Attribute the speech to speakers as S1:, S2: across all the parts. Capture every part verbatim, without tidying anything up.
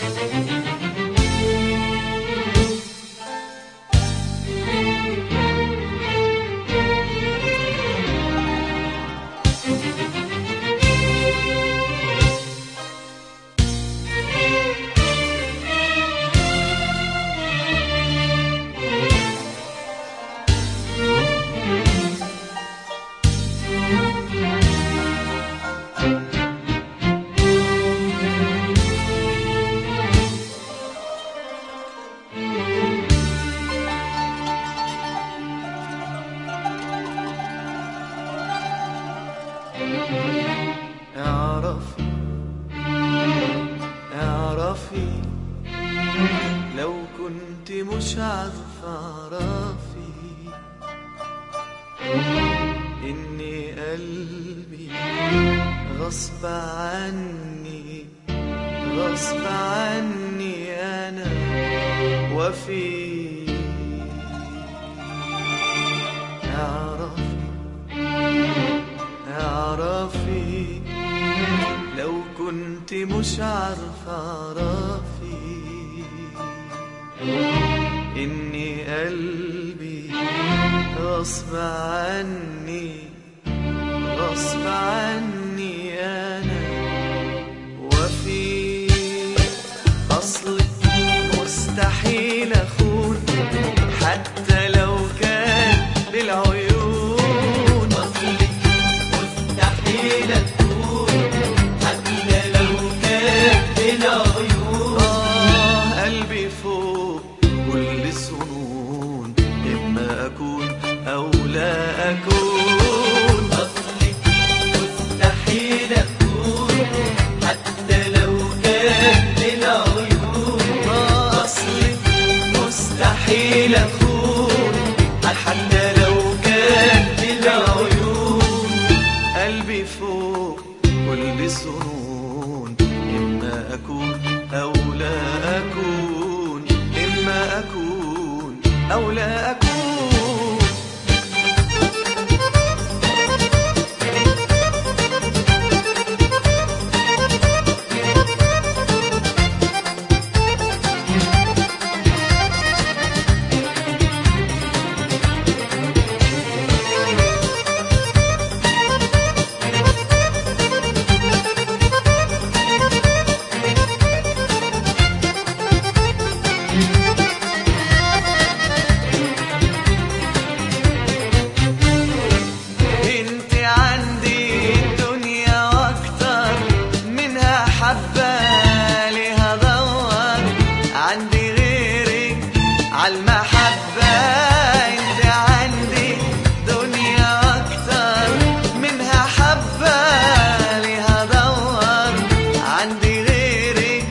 S1: اعرفي اعرفي لو كنت مش عارفة اعرفي اني قلبي غصب عني غصب عني انا وفي. اعرفي اعرفي لو كنت مش عارفة اعرفي اني قلبي غصب عني غصب عني انا وفي. اصلك مستحيل اخون حتى لو كان بالعيون. اصلك مستحيل اخون حتى لو كان بالعيون. آه قلبي فوق كل الظنون اما اكون او لا اكون. اصلك مستحيل اكون حتى لو كان بالعيون. آه اصلك مستحيل اكون حتى لو كان بالعيون. قلبي فوق كل الظنون اما اكون او لا اكون اما اكون او لا اكون. عالمحبة انت عندي دنيا اكتر منها حبة ليها دور. عندي غيرك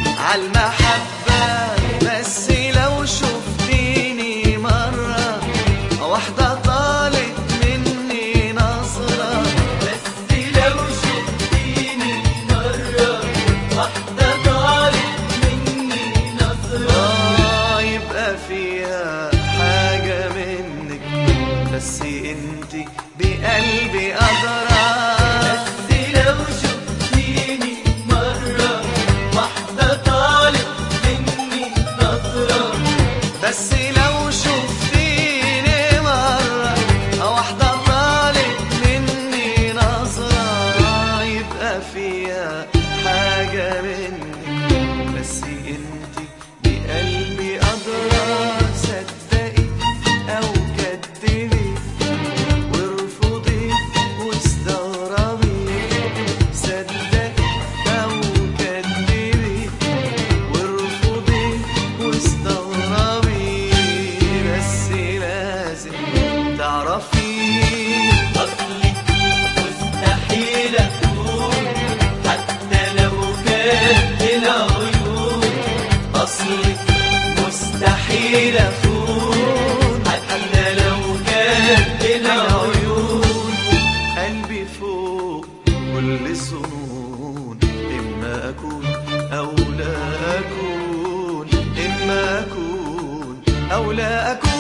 S1: عالمحبة بس لو شفتيني مرة واحدة طالت مني نظرة. بس لو شفتيني مرة واحدة طالت مني نظرة يبقى فيها حاجة منك بس انتي بقلبي أدرى. بس لو شفتيني مرة واحدة طالت مني نظرة. بس لو شفتيني مرة واحدة طالت مني نظرة يبقى فيها حاجة منك بس انتي بقلبي أدرى. صدقي أو كدبي وارفضي واستغربي. صدقي أو كدبي وارفضي واستغربي بس لازم تعرفي. أصلك مستحيل أكون حتى لو كان بالعيون. أصلك مستحيل أكون حتى لو كان بالعيون. قلبي فوق كل الظنون إما أكون أو لا أكون إما أكون أو لا أكون.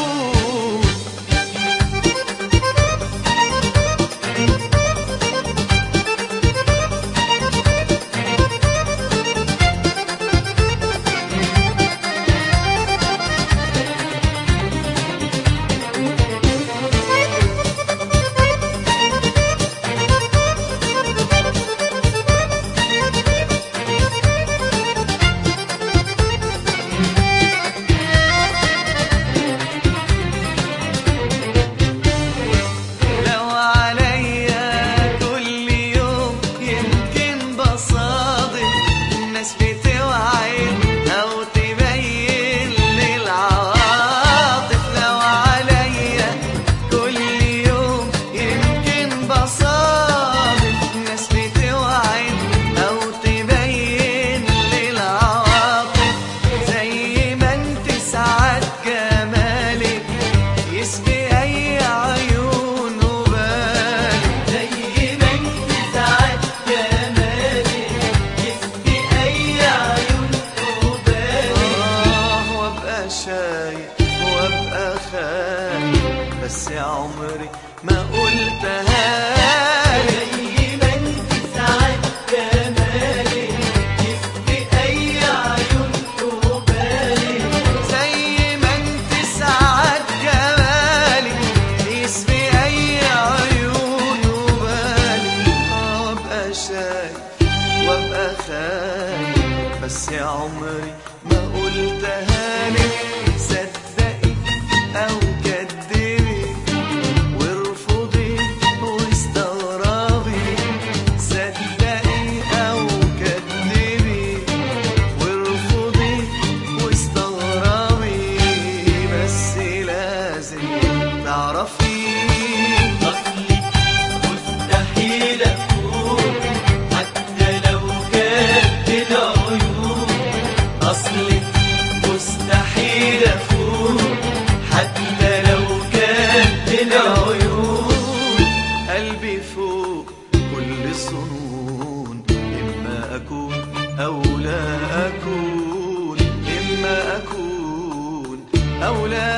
S1: بس يا عمري ما قلتها لك. صدقي أو كدبي وارفضي واستغربي، صدقي أو كدبي وارفضي واستغربي، بس لازم تعرفي
S2: أصلي مستحيل أكون حتى لو كانت العيون، أصلي مستحيل أكون حتى لو كانت العيون.
S1: قلبي فوق كل الظنون، إما أكون أو لا أكون، إما أكون أو لا